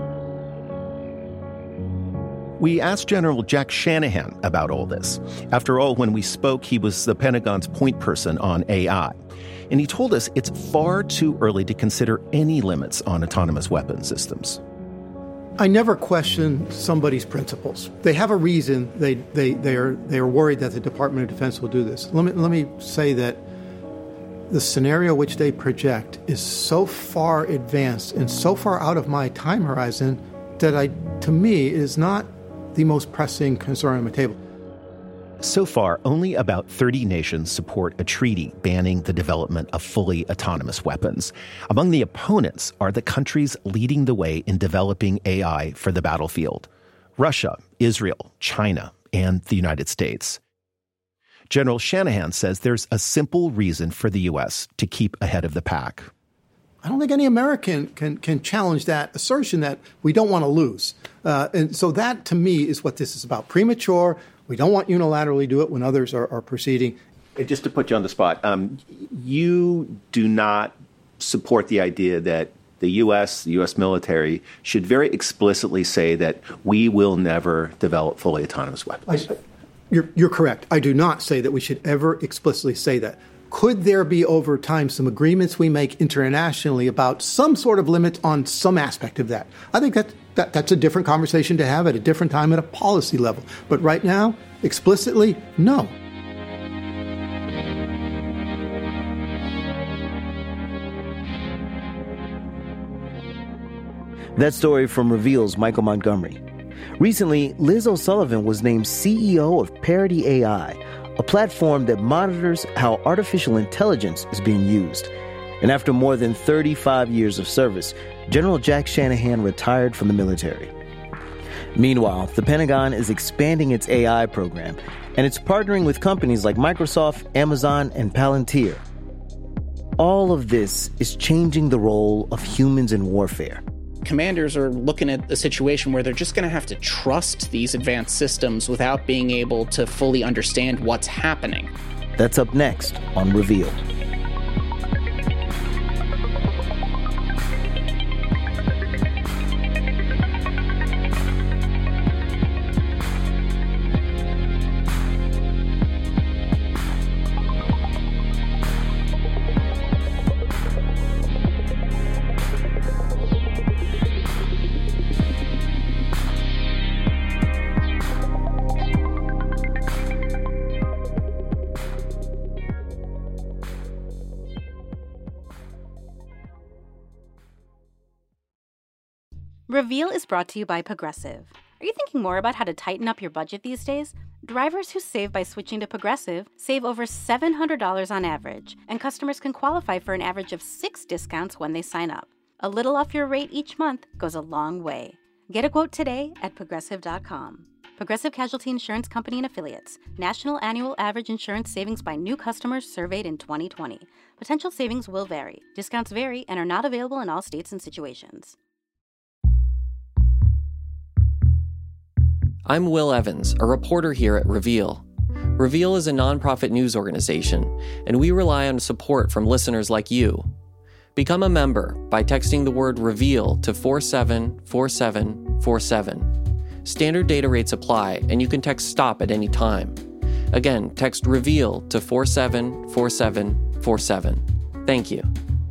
[SPEAKER 9] We asked General Jack Shanahan about all this. After all, when we spoke, he was the Pentagon's point person on AI. And he told us it's far too early to consider any limits on autonomous weapon systems.
[SPEAKER 18] I never question somebody's principles. They have a reason. They are worried that the Department of Defense will do this. Let me say that the scenario which they project is so far advanced and so far out of my time horizon that to me, it is not the most pressing concern on the table.
[SPEAKER 9] So far, only about 30 nations support a treaty banning the development of fully autonomous weapons. Among the opponents are the countries leading the way in developing AI for the battlefield: Russia, Israel, China, and the United States. General Shanahan says there's a simple reason for the U.S. to keep ahead of the pack.
[SPEAKER 18] I don't think any American can challenge that assertion that we don't want to lose. And so that, to me, is what this is about. Premature. We don't want unilaterally do it when others are proceeding.
[SPEAKER 8] Just to put you on the spot, you do not support the idea that the U.S. military should very explicitly say that we will never develop fully autonomous weapons.
[SPEAKER 18] You're correct. I do not say that we should ever explicitly say that. Could there be over time some agreements we make internationally about some sort of limit on some aspect of that? I think that's a different conversation to have at a different time at a policy level. But right now, explicitly, no.
[SPEAKER 2] That story from Reveal's Michael Montgomery. Recently, Liz O'Sullivan was named CEO of Parity AI, a platform that monitors how artificial intelligence is being used. And after more than 35 years of service, General Jack Shanahan retired from the military. Meanwhile, the Pentagon is expanding its AI program, and it's partnering with companies like Microsoft, Amazon, and Palantir. All of this is changing the role of humans in warfare.
[SPEAKER 4] Commanders are looking at a situation where they're just going to have to trust these advanced systems without being able to fully understand what's happening.
[SPEAKER 2] That's up next on Reveal.
[SPEAKER 1] Reveal is brought to you by Progressive. Are you thinking more about how to tighten up your budget these days? Drivers who save by switching to Progressive save over $700 on average, and customers can qualify for an average of 6 discounts when they sign up. A little off your rate each month goes a long way. Get a quote today at Progressive.com. Progressive Casualty Insurance Company and Affiliates. National annual average insurance savings by new customers surveyed in 2020. Potential savings will vary. Discounts vary and are not available in all states and situations.
[SPEAKER 3] I'm Will Evans, a reporter here at Reveal. Reveal is a nonprofit news organization, and we rely on support from listeners like you. Become a member by texting the word REVEAL to 474747. Standard data rates apply, and you can text STOP at any time. Again, text REVEAL to 474747. Thank you.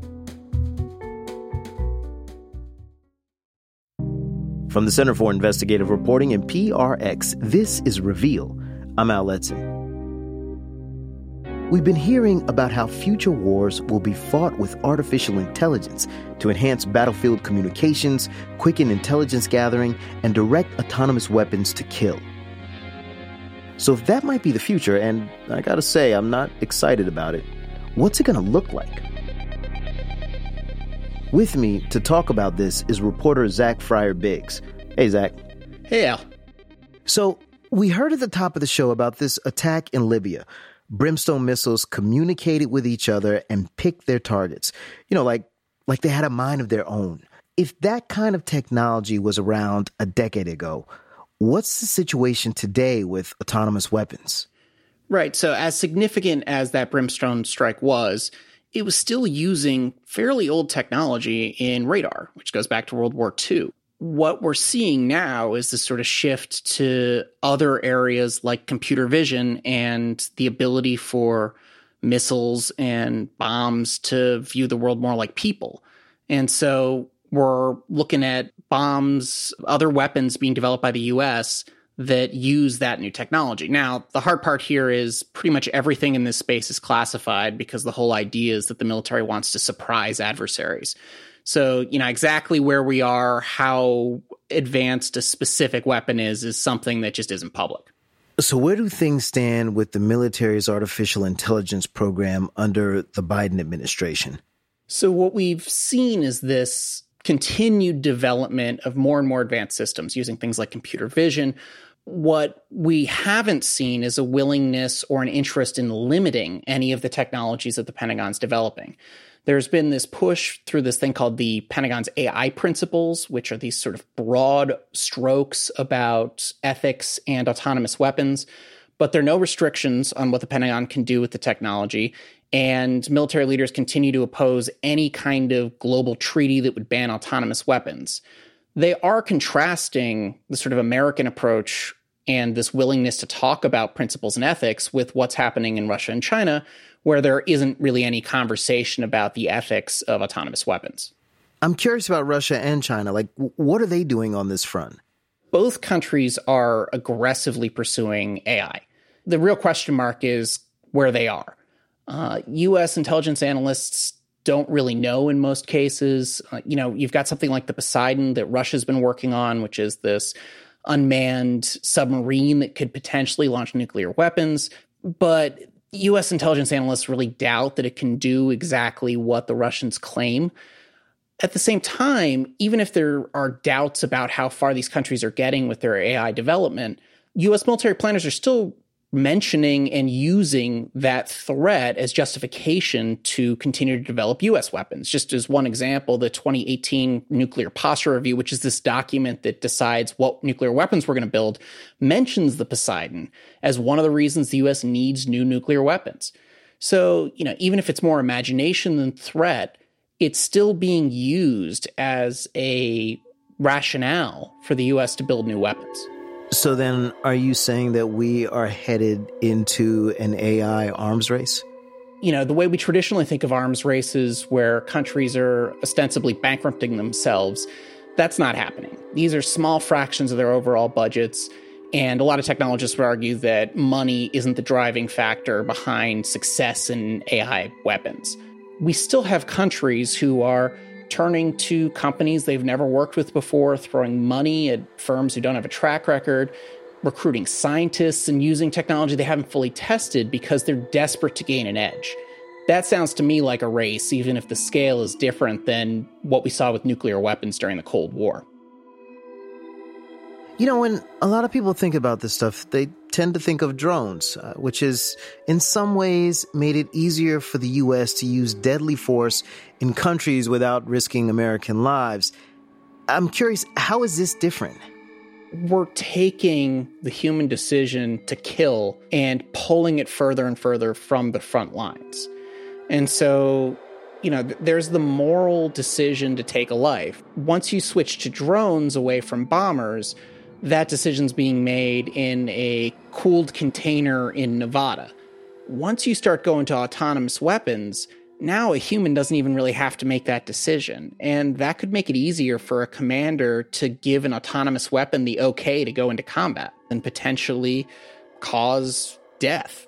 [SPEAKER 2] From the Center for Investigative Reporting and PRX, this is Reveal. I'm Al Letson. We've been hearing about how future wars will be fought with artificial intelligence to enhance battlefield communications, quicken intelligence gathering, and direct autonomous weapons to kill. So if that might be the future, and I gotta say, I'm not excited about it, what's it gonna look like? With me to talk about this is reporter Zach Fryer-Biggs. Hey, Zach.
[SPEAKER 4] Hey, Al.
[SPEAKER 2] So, we heard at the top of the show about this attack in Libya. Brimstone missiles communicated with each other and picked their targets. You know, like they had a mind of their own. If that kind of technology was around a decade ago, what's the situation today with autonomous weapons?
[SPEAKER 4] Right. So as significant as that Brimstone strike was, it was still using fairly old technology in radar, which goes back to World War II. What we're seeing now is this sort of shift to other areas like computer vision and the ability for missiles and bombs to view the world more like people. And so We're looking at bombs, other weapons being developed by the U.S. that use that new technology. Now, the hard part here is pretty much everything in this space is classified because the whole idea is that the military wants to surprise adversaries. So, exactly where we are, how advanced a specific weapon is something that just isn't public.
[SPEAKER 2] So where do things stand with the military's artificial intelligence program under the Biden administration?
[SPEAKER 4] So what we've seen is this continued development of more and more advanced systems using things like computer vision. What we haven't seen is a willingness or an interest in limiting any of the technologies that the Pentagon's developing. There's been this push through this thing called the Pentagon's AI principles, which are these sort of broad strokes about ethics and autonomous weapons. But there are no restrictions on what the Pentagon can do with the technology. And military leaders continue to oppose any kind of global treaty that would ban autonomous weapons. They are contrasting the sort of American approach and this willingness to talk about principles and ethics with what's happening in Russia and China, where there isn't really any conversation about the ethics of autonomous weapons.
[SPEAKER 2] I'm curious about Russia and China. What are they doing on this front?
[SPEAKER 4] Both countries are aggressively pursuing AI. The real question mark is where they are. U.S. intelligence analysts don't really know in most cases. You've got something like the Poseidon that Russia's been working on, which is this unmanned submarine that could potentially launch nuclear weapons. But U.S. intelligence analysts really doubt that it can do exactly what the Russians claim. At the same time, even if there are doubts about how far these countries are getting with their AI development, U.S. military planners are still mentioning and using that threat as justification to continue to develop U.S. weapons. Just as one example, the 2018 Nuclear Posture Review, which is this document that decides what nuclear weapons we're going to build, mentions the Poseidon as one of the reasons the U.S. needs new nuclear weapons. So, even if it's more imagination than threat, it's still being used as a rationale for the U.S. to build new weapons.
[SPEAKER 2] So then are you saying that we are headed into an AI arms race?
[SPEAKER 4] The way we traditionally think of arms races where countries are ostensibly bankrupting themselves, that's not happening. These are small fractions of their overall budgets, and a lot of technologists would argue that money isn't the driving factor behind success in AI weapons. We still have countries who are turning to companies they've never worked with before, throwing money at firms who don't have a track record, recruiting scientists and using technology they haven't fully tested because they're desperate to gain an edge. That sounds to me like a race, even if the scale is different than what we saw with nuclear weapons during the Cold War.
[SPEAKER 2] When a lot of people think about this stuff, they tend to think of drones, which has in some ways made it easier for the U.S. to use deadly force in countries without risking American lives. I'm curious, how is this different?
[SPEAKER 4] We're taking the human decision to kill and pulling it further and further from the front lines. And so, there's the moral decision to take a life. Once you switch to drones away from bombers, that decision's being made in a cooled container in Nevada. Once you start going to autonomous weapons, now a human doesn't even really have to make that decision. And that could make it easier for a commander to give an autonomous weapon the okay to go into combat and potentially cause death.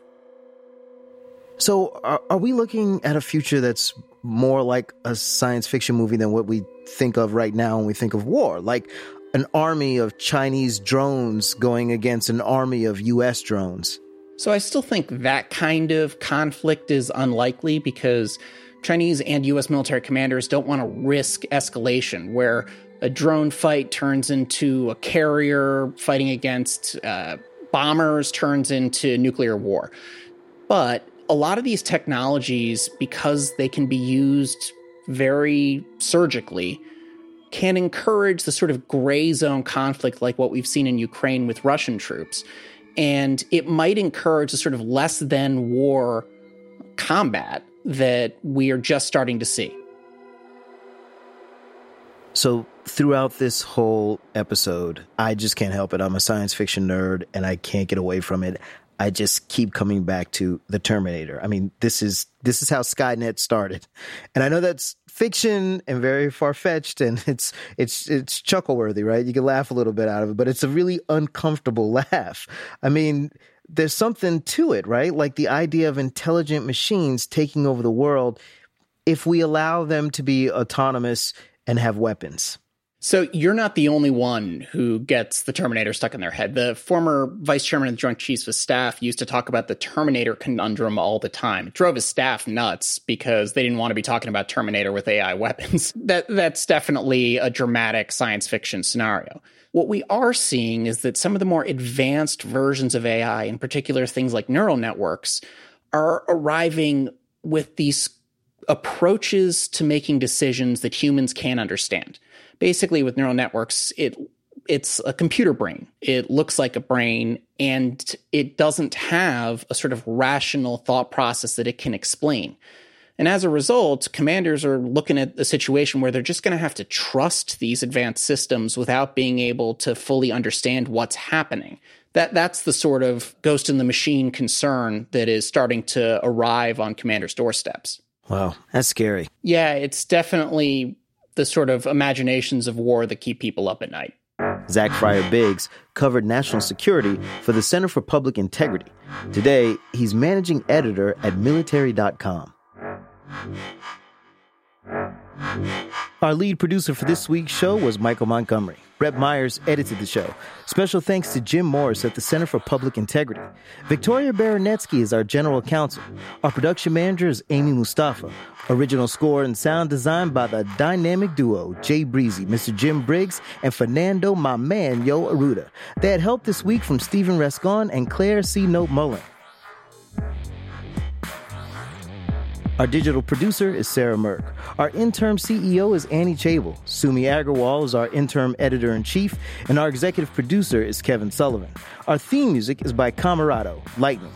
[SPEAKER 2] So are we looking at a future that's more like a science fiction movie than what we think of right now when we think of war? Like an army of Chinese drones going against an army of U.S. drones?
[SPEAKER 4] So I still think that kind of conflict is unlikely because Chinese and U.S. military commanders don't want to risk escalation where a drone fight turns into a carrier fighting against bombers turns into nuclear war. But a lot of these technologies, because they can be used very surgically, can encourage the sort of gray zone conflict like what we've seen in Ukraine with Russian troops. And it might encourage a sort of less than war combat that we are just starting to see.
[SPEAKER 2] So throughout this whole episode, I just can't help it. I'm a science fiction nerd and I can't get away from it. I just keep coming back to the Terminator. I mean, this is how Skynet started. And I know that's fiction and very far-fetched, and it's chuckle-worthy, right? You can laugh a little bit out of it, but it's a really uncomfortable laugh. I mean, there's something to it, right? Like the idea of intelligent machines taking over the world if we allow them to be autonomous and have weapons.
[SPEAKER 4] So you're not the only one who gets the Terminator stuck in their head. The former vice chairman of the Joint Chiefs of Staff used to talk about the Terminator conundrum all the time. It drove his staff nuts because they didn't want to be talking about Terminator with AI weapons. That's definitely a dramatic science fiction scenario. What we are seeing is that some of the more advanced versions of AI, in particular things like neural networks, are arriving with these approaches to making decisions that humans can't understand. Basically, with neural networks, it's a computer brain. It looks like a brain, and it doesn't have a sort of rational thought process that it can explain. And as a result, commanders are looking at a situation where they're just going to have to trust these advanced systems without being able to fully understand what's happening. That's the sort of ghost in the machine concern that is starting to arrive on commanders' doorsteps.
[SPEAKER 2] Wow, that's scary.
[SPEAKER 4] Yeah, it's definitely the sort of imaginations of war that keep people up at night.
[SPEAKER 2] Zach Fryer-Biggs covered national security for the Center for Public Integrity. Today, he's managing editor at military.com. Our lead producer for this week's show was Michael Montgomery. Brett Myers edited the show. Special thanks to Jim Morris at the Center for Public Integrity. Victoria Baranetsky is our general counsel. Our production manager is Amy Mustafa. Original score and sound design by the dynamic duo Jay Breezy, Mr. Jim Briggs, and Fernando "My Man" Yo Aruda. They had help this week from Stephen Rascon and Claire C. Note Mullen. Our digital producer is Sarah Merck. Our interim CEO is Annie Chable. Sumi Agarwal is our interim editor-in-chief, and our executive producer is Kevin Sullivan. Our theme music is by Camerado, Lightning.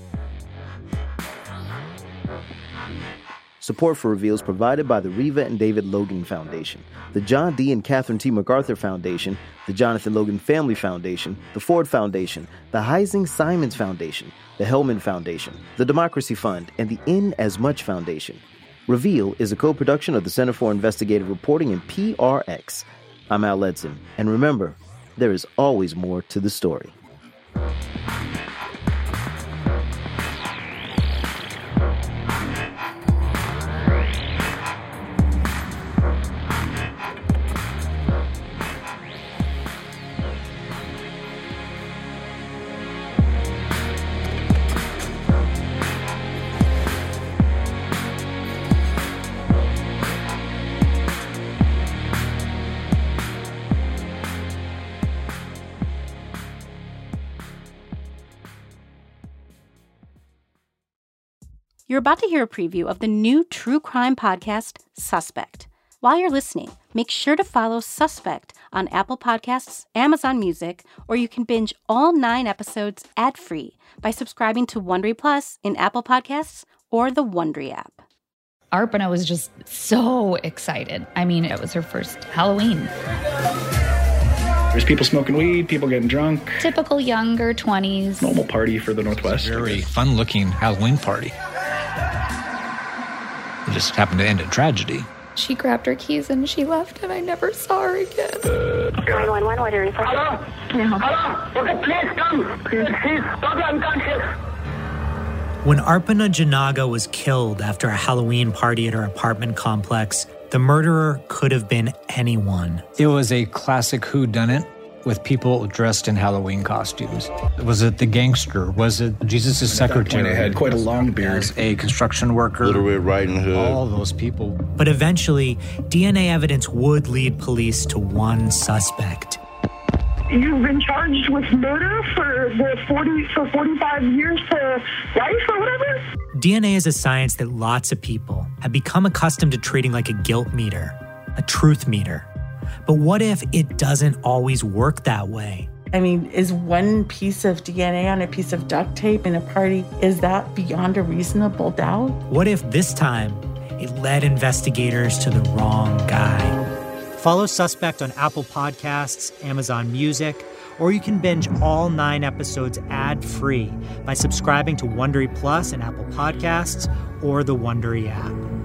[SPEAKER 2] Support for Reveal is provided by the Reva and David Logan Foundation, the John D. and Catherine T. MacArthur Foundation, the Jonathan Logan Family Foundation, the Ford Foundation, the Heising Simons Foundation, the Hellman Foundation, the Democracy Fund, and the In As Much Foundation. Reveal is a co-production of the Center for Investigative Reporting and PRX. I'm Al Ledson, and remember, there is always more to the story.
[SPEAKER 1] You're about to hear a preview of the new true crime podcast, Suspect. While you're listening, make sure to follow Suspect on Apple Podcasts, Amazon Music, or you can binge all 9 episodes ad-free by subscribing to Wondery Plus in Apple Podcasts or the Wondery app.
[SPEAKER 5] Arpana was just so excited. I mean, it was her first Halloween.
[SPEAKER 6] There's people smoking weed, people getting drunk.
[SPEAKER 5] Typical younger 20s.
[SPEAKER 6] Normal party for the Northwest.
[SPEAKER 7] Very fun-looking Halloween party. It just happened to end in tragedy.
[SPEAKER 5] She grabbed her keys and she left, and I never saw her again.
[SPEAKER 12] 911, what are you? Hello? Hello? Okay, please come. She's totally unconscious.
[SPEAKER 13] When Arpana Janaga was killed after a Halloween party at her apartment complex, the murderer could have been anyone.
[SPEAKER 7] It was a classic whodunit with people dressed in Halloween costumes. Was it the gangster? Was it Jesus' secretary?
[SPEAKER 6] It had quite a long beard.
[SPEAKER 7] Was a construction worker?
[SPEAKER 26] Little Red Riding Hood.
[SPEAKER 7] All those people.
[SPEAKER 13] But eventually, DNA evidence would lead police to one suspect.
[SPEAKER 12] You've been charged with murder for 45 years to life or whatever?
[SPEAKER 13] DNA is a science that lots of people have become accustomed to treating like a guilt meter, a truth meter. But what if it doesn't always work that way?
[SPEAKER 27] I mean, is one piece of DNA on a piece of duct tape in a party, is that beyond a reasonable doubt?
[SPEAKER 13] What if this time it led investigators to the wrong guy? Follow Suspect on Apple Podcasts, Amazon Music, or you can binge all 9 episodes ad-free by subscribing to Wondery Plus in Apple Podcasts or the Wondery app.